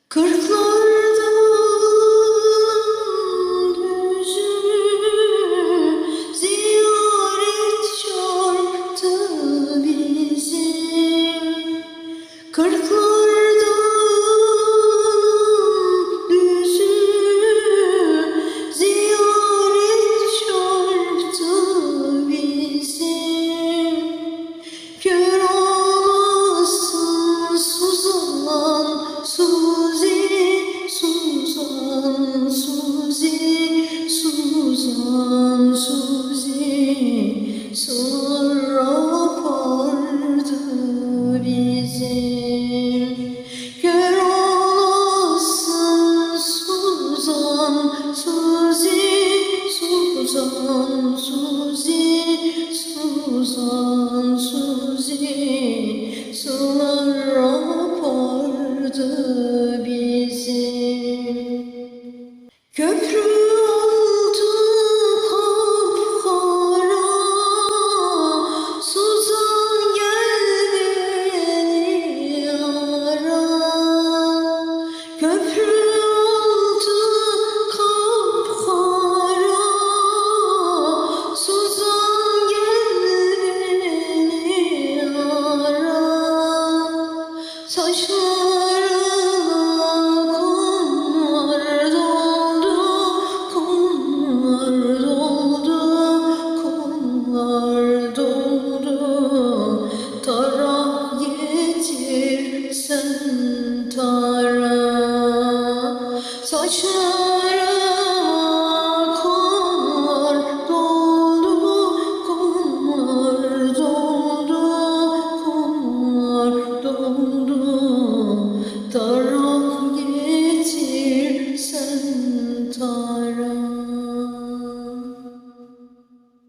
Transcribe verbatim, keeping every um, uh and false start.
Kırklardan gözü ziyaret çarptı bizim. Kırklardan gözü ziyaret çarptı bizim. Kör olasın Suzan, Suzi, Suzan, Suzi, Suzan, Suzi, sarıp ardı bizim. Kör olasın Suzan, Suzi, Suzan, Suzi, Suzan, Suzi, sarıp ardı bizim. Köprü oldu kapkara, Suzan gel beni ara. Köprü oldu kapkara, Suzan gel beni ara. Saçlarına kumlar doldu, kumlar doldu, kumlar doldu. Tarak getirsen tara. Saçlarına kumlar doldu, kumlar doldu, kumlar doldu. Tarak getirsen tara.